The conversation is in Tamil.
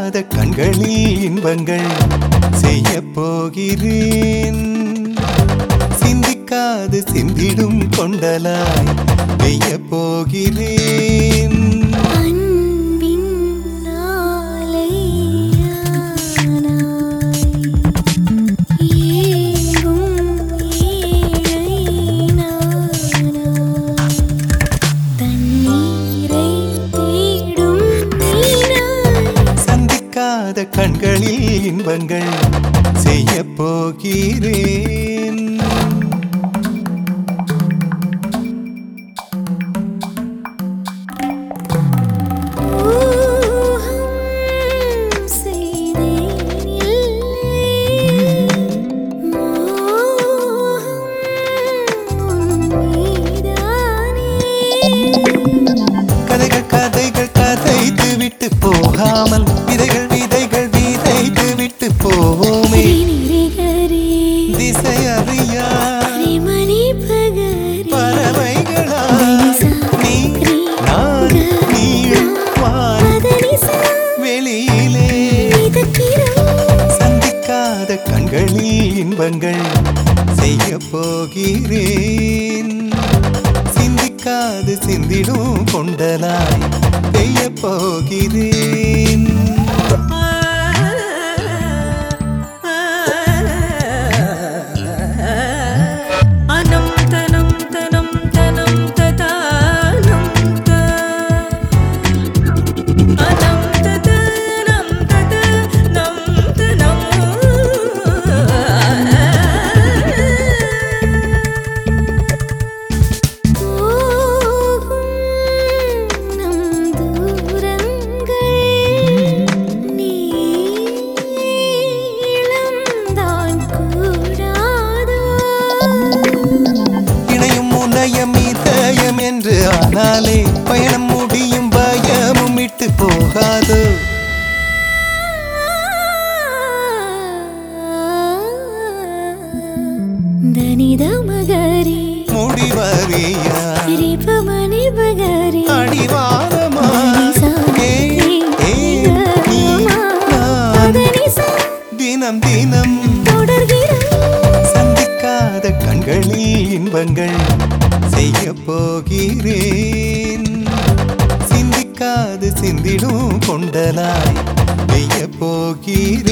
சிந்திக்காத கண்களில் இன்பங்கள் செய்ய போகிறேன். சிந்திக்காது சிந்திடும் கொண்டலாய் பெய்ய போகிறேன். கண்களில் இன்பங்கள் செய்ய போகிறேன். கதைகள் கதைகள் கதைத்து விட்டு போகாமல் விதைகள் போவோமே திசை அறியா பறவைகளா நீ நான் வெளியிலே சந்திக்காத கண்களில் இன்பங்கள் செய்ய போகிறேன். சிந்திக்காது சிந்திடும் கொண்டலாய் பெய்ய போகிறேன். என்று ஆனாலே பயணம் முடியும் பயமும் விட்டு போகாது. முடிவறியா அடிவாரமா தினம் தினம் சந்திக்காத கண்களில் இன்பங்கள் செய்ய போகிறேன். சிந்திக்காது சிந்திடும் கொண்டலாய் பெய்ய போகிறேன்.